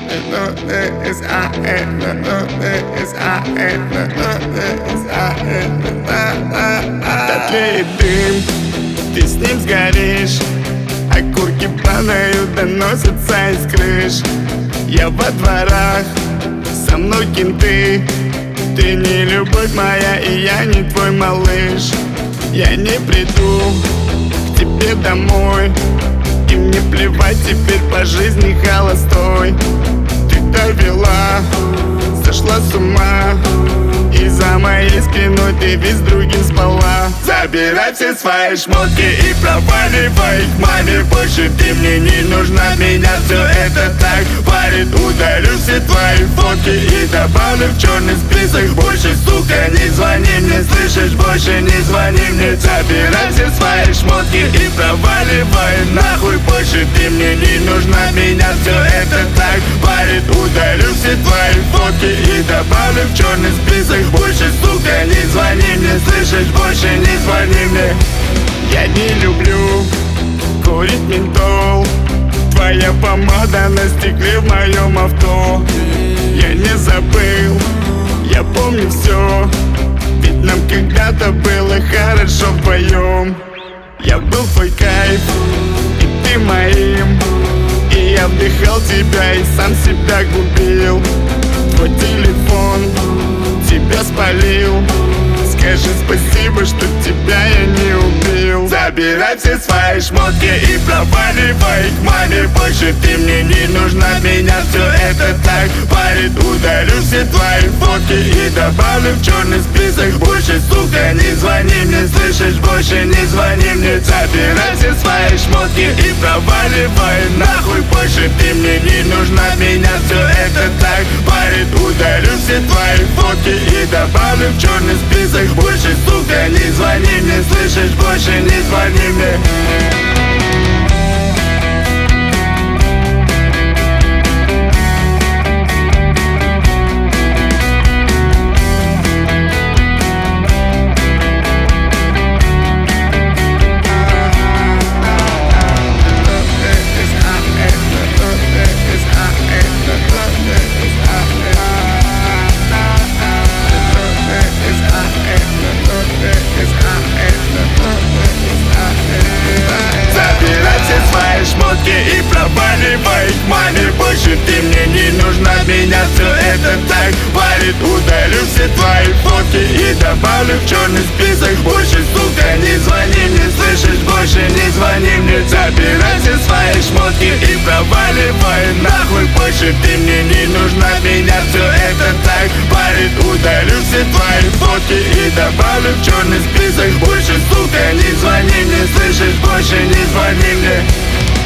Тлеет дым, ты с ним сгоришь, окурки падают, доносятся из крыш. Я во дворах, со мной кенты. Ты не любовь моя, и я не твой малыш. Я не приду к тебе домой, и мне плевать теперь по жизни холостой. Ты довела, сошла с ума, и за моей спиной ты весь с другим спала. Забирай все свои шмотки и проваливай к маме. Больше ты мне не нужна, меня все это так парит. Удалю все твои фотки и добавлю в черный список. Больше, сука, не звони мне, слышишь, больше не звони мне. Забирай все свои шмотки и проваливай нахуй. Больше ты мне не нужна, меня все это так парит. Удалю все твои фотки и добавлю в черный список. Больше, сука, не звони мне, слышишь, больше не звони мне. Я не люблю курить ментол, твоя помада на стекле в моем авто. Я не забыл, я помню все, ведь нам когда-то было хорошо вдвоем. Я был твой кайф, и ты моим, и я вдыхал тебя и сам себя губил. Твой телефон тебя спалил, скажи спасибо, что тебя я не убил. Забирай все свои шмотки и проваливай к маме. Больше ты мне не нужна, меня все это так парит. Удалю все твои фотки и добавлю в черный список. Больше, сука, не звони мне, слышишь, больше не звони мне. Забирай все свои шмотки и проваливай нахуй. Больше ты мне не нужна, меня все это так парит. Удалю все твои фотки и добавлю в черный список. Больше, сука, не звони мне, слышишь, больше не звони мне. И проваливай к маме. Больше ты мне не нужна, меня все это так парит. Удалю все твои фотки и добавлю в черный список. Больше, сука, не звони мне, слышишь, больше не звони мне. Забирай все свои шмотки и проваливай нахуй. Больше ты мне не нужна, меня все это так парит. Удалю все твои фотки и добавлю в черный список. Больше, сука, не звони мне, слышишь, больше не звони мне.